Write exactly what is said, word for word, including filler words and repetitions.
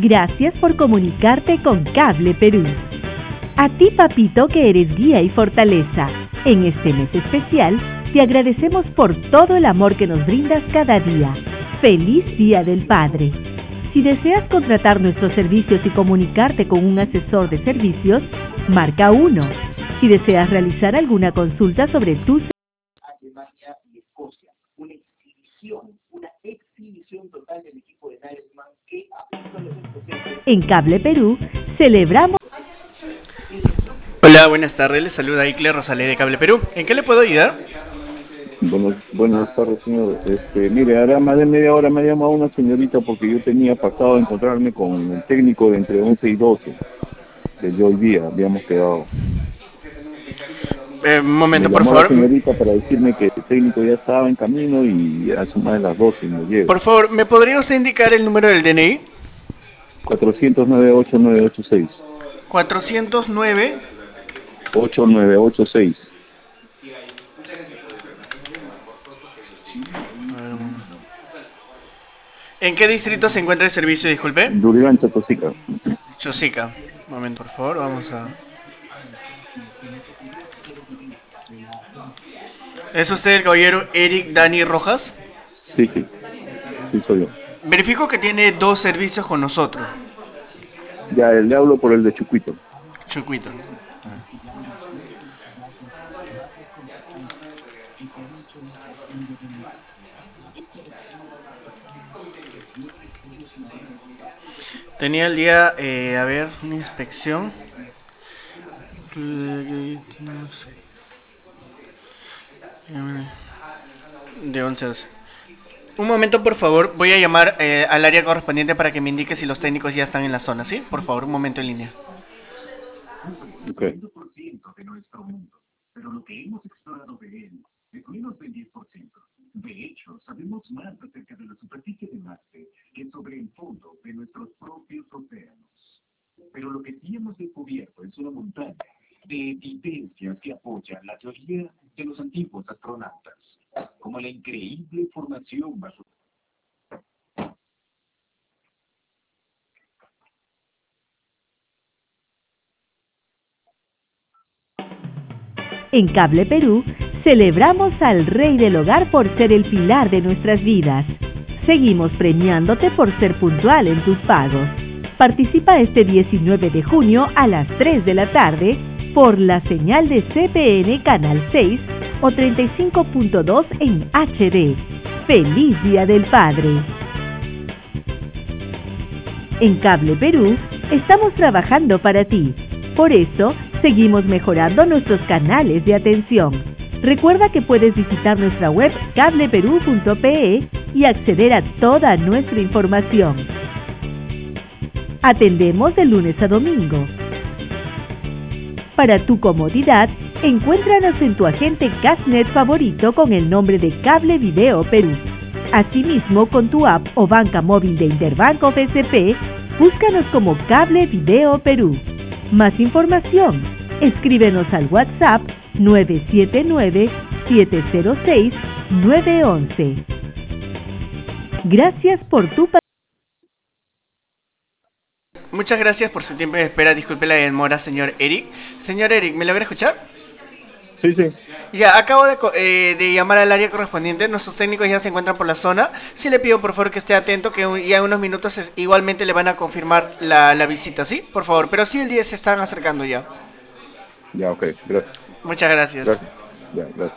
Gracias por comunicarte con Cable Perú. A ti, papito, que eres guía y fortaleza. En este mes especial, te agradecemos por todo el amor que nos brindas cada día. ¡Feliz Día del Padre! Si deseas contratar nuestros servicios y comunicarte con un asesor de servicios, marca uno. Si deseas realizar alguna consulta sobre tus... Alemania y Escocia. Una exhibición, una exhibición total del equipo de Nagelsmann que a los escoceses... En Cable Perú, celebramos... Hola, buenas tardes. Les saluda Icle Rosalé de Cable Perú. ¿En qué le puedo ayudar? Buenos, buenas tardes, señor. Este, mire, ahora más de media hora me ha llamado una señorita porque yo tenía pactado encontrarme con el técnico de entre once y doce. Desde hoy día habíamos quedado. Eh, un momento, me por llamó favor. la señorita para decirme que el técnico ya estaba en camino y hace más de las doce y no llega. Por favor, ¿me podría usted indicar el número del D N I? cuatrocientos nueve ocho nueve ocho seis. cuatrocientos nueve. ocho nueve ocho seis. ¿En qué distrito se encuentra el servicio, disculpe? Duriván, Chotosica. Chosica. Un momento, por favor, vamos a... ¿Es usted el caballero Eric Dani Rojas? Sí, sí. Sí, soy yo. Verifico que tiene dos servicios con nosotros. Ya, le hablo por el de Chucuito. Chucuito. Tenía el día, eh, a ver, una inspección de once a doce. Un momento, por favor, voy a llamar eh, al área correspondiente para que me indique si los técnicos ya están en la zona, ¿sí? Por favor, un momento en línea. Okay. de nuestro mundo, pero lo que hemos explorado de él es menos del diez por ciento. De hecho, sabemos más acerca de la superficie de Marte que sobre el fondo de nuestros propios océanos. Pero lo que sí hemos descubierto es una montaña de evidencias que apoyan la teoría de los antiguos astronautas, como la increíble formación bajo... En Cable Perú, celebramos al Rey del Hogar por ser el pilar de nuestras vidas. Seguimos premiándote por ser puntual en tus pagos. Participa este diecinueve de junio a las tres de la tarde por la señal de C P N Canal seis o treinta y cinco punto dos en H D. ¡Feliz Día del Padre! En Cable Perú, estamos trabajando para ti. Por eso, seguimos mejorando nuestros canales de atención. Recuerda que puedes visitar nuestra web cable perú punto pe y acceder a toda nuestra información. Atendemos de lunes a domingo. Para tu comodidad, encuéntranos en tu agente Cashnet favorito con el nombre de Cable Video Perú. Asimismo, con tu app o banca móvil de Interbanco B C P, búscanos como Cable Video Perú. Más información, escríbenos al WhatsApp nueve siete nueve, siete cero seis, nueve uno uno. Gracias por tu participación. Muchas gracias por su tiempo de espera. Disculpe la demora, señor Eric. Señor Eric, ¿me logra escuchar? Sí, sí. Ya, acabo de, eh, de llamar al área correspondiente. Nuestros técnicos ya se encuentran por la zona. Sí le pido por favor que esté atento, que ya en unos minutos es, igualmente le van a confirmar la, la visita, ¿sí? Por favor, pero sí el día se están acercando ya. Ya, ok, gracias. Muchas gracias. Gracias. Ya, gracias.